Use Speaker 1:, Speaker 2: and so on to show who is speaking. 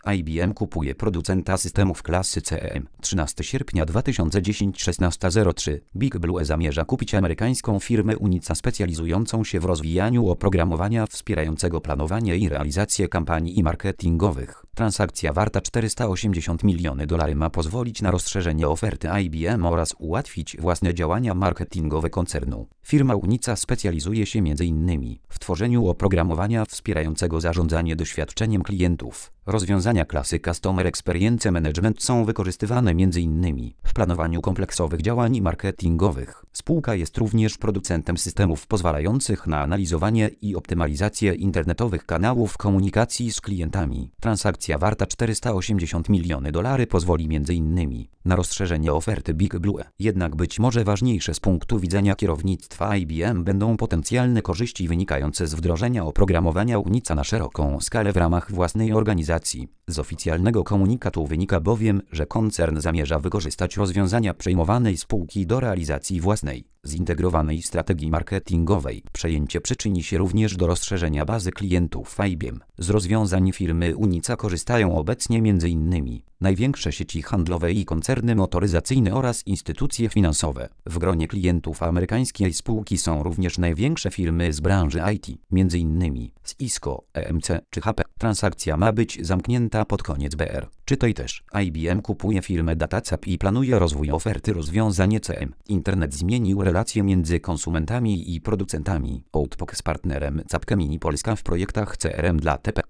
Speaker 1: IBM kupuje producenta systemów klasy CEM. 13 sierpnia 2010 16:03. Big Blue zamierza kupić amerykańską firmę Unica specjalizującą się w rozwijaniu oprogramowania wspierającego planowanie i realizację kampanii marketingowych. Transakcja warta $480 miliony ma pozwolić na rozszerzenie oferty IBM oraz ułatwić własne działania marketingowe koncernu. Firma Unica specjalizuje się m.in. w tworzeniu oprogramowania wspierającego zarządzanie doświadczeniem klientów. Rozwiązania klasy Customer Experience Management są wykorzystywane m.in. w planowaniu kompleksowych działań marketingowych. Spółka jest również producentem systemów pozwalających na analizowanie i optymalizację internetowych kanałów komunikacji z klientami. Transakcja warta $480 miliony pozwoli m.in. na rozszerzenie oferty Big Blue. Jednak być może ważniejsze z punktu widzenia kierownictwa IBM będą potencjalne korzyści wynikające z wdrożenia oprogramowania Unica na szeroką skalę w ramach własnej organizacji. Z oficjalnego komunikatu wynika bowiem, że koncern zamierza wykorzystać rozwiązania przejmowanej spółki do realizacji własnej, zintegrowanej strategii marketingowej. Przejęcie przyczyni się również do rozszerzenia bazy klientów IBM. Z rozwiązań firmy Unica korzystają obecnie m.in. największe sieci handlowe i koncerny motoryzacyjne oraz instytucje finansowe. W gronie klientów amerykańskiej spółki są również największe firmy z branży IT, m.in. Cisco, EMC czy HP. Transakcja ma być zamknięta pod koniec BR. Czytaj też. IBM kupuje firmę DataCap i planuje rozwój oferty rozwiązań CM. Internet zmienił relacje między konsumentami i producentami. Outpost z partnerem Capgemini Polska w projektach CRM dla TP.